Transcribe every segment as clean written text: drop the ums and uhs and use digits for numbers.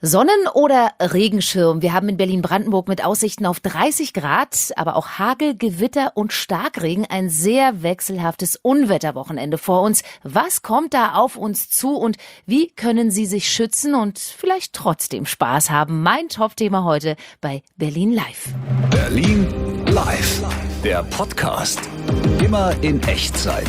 Sonnen- oder Regenschirm? Wir haben in Berlin-Brandenburg mit Aussichten auf 30 Grad, aber auch Hagel, Gewitter und Starkregen ein sehr wechselhaftes Unwetterwochenende vor uns. Was kommt da auf uns zu und wie können Sie sich schützen und vielleicht trotzdem Spaß haben? Mein Top-Thema heute bei Berlin Live. Berlin Live, der Podcast. Immer in Echtzeit.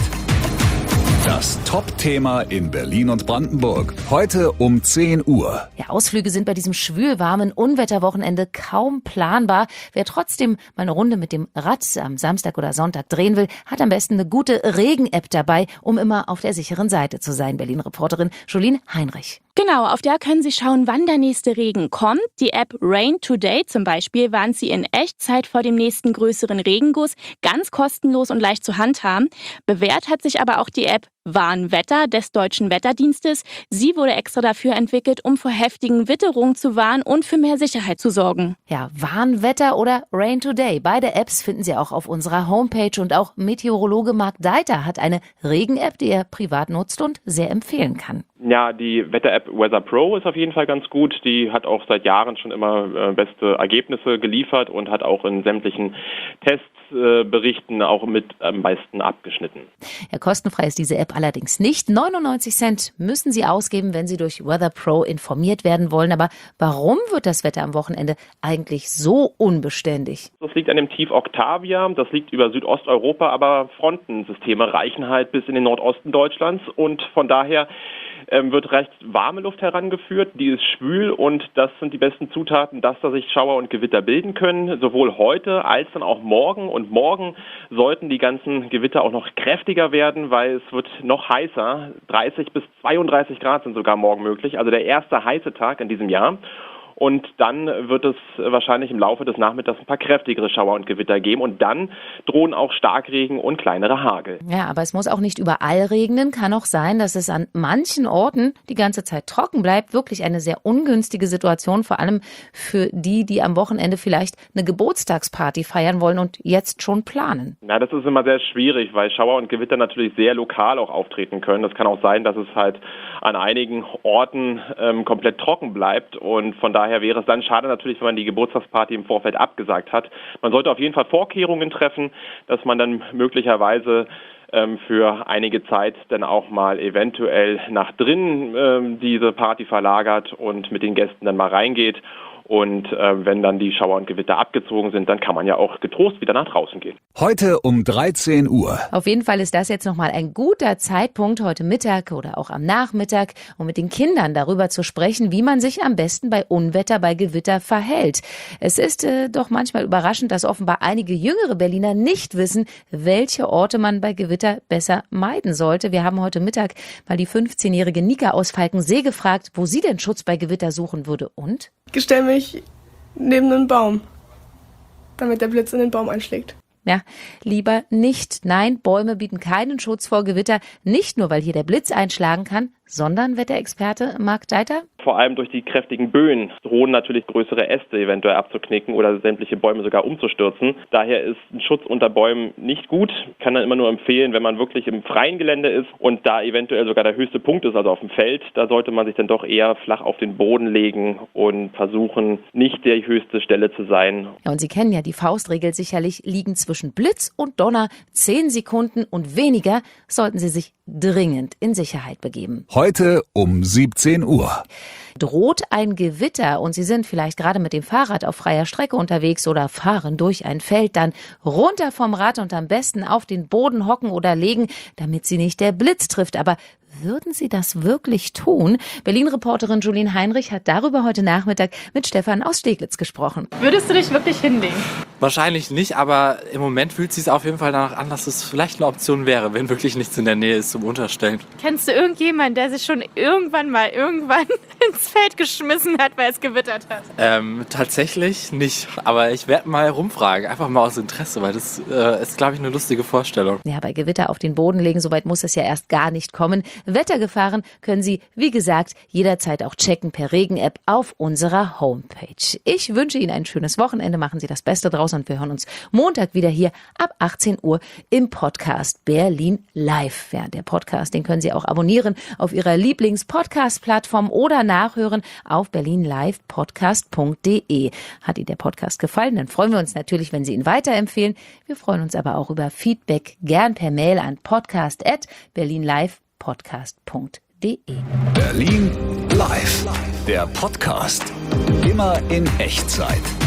Das Top-Thema in Berlin und Brandenburg. Heute um 10 Uhr. Ja, Ausflüge sind bei diesem schwülwarmen Unwetterwochenende kaum planbar. Wer trotzdem mal eine Runde mit dem Rad am Samstag oder Sonntag drehen will, hat am besten eine gute Regen-App dabei, um immer auf der sicheren Seite zu sein. Berlin-Reporterin Jolien Heinrich. Genau, auf der können Sie schauen, wann der nächste Regen kommt. Die App Rain Today zum Beispiel warnt Sie in Echtzeit vor dem nächsten größeren Regenguss, ganz kostenlos und leicht zu handhaben. Bewährt hat sich aber auch die App Warnwetter des Deutschen Wetterdienstes. Sie wurde extra dafür entwickelt, um vor heftigen Witterungen zu warnen und für mehr Sicherheit zu sorgen. Ja, Warnwetter oder Rain Today. Beide Apps finden Sie auch auf unserer Homepage und auch Meteorologe Marc Deiter hat eine Regen-App, die er privat nutzt und sehr empfehlen kann. Ja, die Wetter-App Weather Pro ist auf jeden Fall ganz gut. Die hat auch seit Jahren schon immer beste Ergebnisse geliefert und hat auch in sämtlichen Testberichten auch mit am meisten abgeschnitten. Ja, kostenfrei ist diese App allerdings nicht. 99 Cent müssen Sie ausgeben, wenn Sie durch Weather Pro informiert werden wollen. Aber warum wird das Wetter am Wochenende eigentlich so unbeständig? Das liegt an dem Tief Octavia. Das liegt über Südosteuropa, aber Frontensysteme reichen halt bis in den Nordosten Deutschlands und von daher wird recht warme Luft herangeführt, die ist schwül und das sind die besten Zutaten, dass da sich Schauer und Gewitter bilden können, sowohl heute als dann auch morgen. Und morgen sollten die ganzen Gewitter auch noch kräftiger werden, weil es wird noch heißer. 30 bis 32 Grad sind sogar morgen möglich, also der erste heiße Tag in diesem Jahr. Und dann wird es wahrscheinlich im Laufe des Nachmittags ein paar kräftigere Schauer und Gewitter geben. Und dann drohen auch Starkregen und kleinere Hagel. Ja, aber es muss auch nicht überall regnen. Kann auch sein, dass es an manchen Orten die ganze Zeit trocken bleibt. Wirklich eine sehr ungünstige Situation, vor allem für die am Wochenende vielleicht eine Geburtstagsparty feiern wollen und jetzt schon planen. Na, das ist immer sehr schwierig, weil Schauer und Gewitter natürlich sehr lokal auch auftreten können. Das kann auch sein, dass es halt an einigen Orten komplett trocken bleibt und von daher wäre es dann schade natürlich, wenn man die Geburtstagsparty im Vorfeld abgesagt hat. Man sollte auf jeden Fall Vorkehrungen treffen, dass man dann möglicherweise für einige Zeit dann auch mal eventuell nach drinnen diese Party verlagert und mit den Gästen dann mal reingeht. Und wenn dann die Schauer und Gewitter abgezogen sind, dann kann man ja auch getrost wieder nach draußen gehen. Heute um 13 Uhr. Auf jeden Fall ist das jetzt nochmal ein guter Zeitpunkt, heute Mittag oder auch am Nachmittag, um mit den Kindern darüber zu sprechen, wie man sich am besten bei Unwetter, bei Gewitter verhält. Es ist doch manchmal überraschend, dass offenbar einige jüngere Berliner nicht wissen, welche Orte man bei Gewitter besser meiden sollte. Wir haben heute Mittag mal die 15-jährige Nika aus Falkensee gefragt, wo sie denn Schutz bei Gewitter suchen würde. Und? Ich stelle mich neben einen Baum, damit der Blitz in den Baum einschlägt. Ja, lieber nicht. Nein, Bäume bieten keinen Schutz vor Gewitter. Nicht nur, weil hier der Blitz einschlagen kann, sondern, Wetterexperte Marc Deiter? Vor allem durch die kräftigen Böen drohen natürlich größere Äste eventuell abzuknicken oder sämtliche Bäume sogar umzustürzen. Daher ist ein Schutz unter Bäumen nicht gut. Kann dann immer nur empfehlen, wenn man wirklich im freien Gelände ist und da eventuell sogar der höchste Punkt ist, also auf dem Feld, da sollte man sich dann doch eher flach auf den Boden legen und versuchen, nicht die höchste Stelle zu sein. Ja, und Sie kennen ja die Faustregel sicherlich, liegen zwischen Blitz und Donner 10 Sekunden und weniger sollten Sie sich dringend in Sicherheit begeben. Heute um 17 Uhr. Droht ein Gewitter und Sie sind vielleicht gerade mit dem Fahrrad auf freier Strecke unterwegs oder fahren durch ein Feld, dann runter vom Rad und am besten auf den Boden hocken oder legen, damit Sie nicht der Blitz trifft. Aber würden Sie das wirklich tun? Berlin-Reporterin Jolien Heinrich hat darüber heute Nachmittag mit Stefan aus Steglitz gesprochen. Würdest du dich wirklich hinlegen? Wahrscheinlich nicht, aber im Moment fühlt es sich auf jeden Fall danach an, dass es vielleicht eine Option wäre, wenn wirklich nichts in der Nähe ist zum Unterstellen. Kennst du irgendjemanden, der sich schon irgendwann ins Feld geschmissen hat, weil es gewittert hat? Tatsächlich nicht, aber ich werde mal rumfragen, einfach mal aus Interesse, weil das ist, glaube ich, eine lustige Vorstellung. Ja, bei Gewitter auf den Boden legen, soweit muss es ja erst gar nicht kommen. Wettergefahren können Sie, wie gesagt, jederzeit auch checken per Regen-App auf unserer Homepage. Ich wünsche Ihnen ein schönes Wochenende, machen Sie das Beste draus und wir hören uns Montag wieder hier ab 18 Uhr im Podcast Berlin Live. Ja, der Podcast, den können Sie auch abonnieren auf Ihrer Lieblings-Podcast-Plattform oder nach nachhören auf berlinlivepodcast.de. Hat Ihnen der Podcast gefallen? Dann freuen wir uns natürlich, wenn Sie ihn weiterempfehlen. Wir freuen uns aber auch über Feedback, gern per Mail an podcast@berlinlivepodcast.de. Berlin Live, der Podcast. Immer in Echtzeit.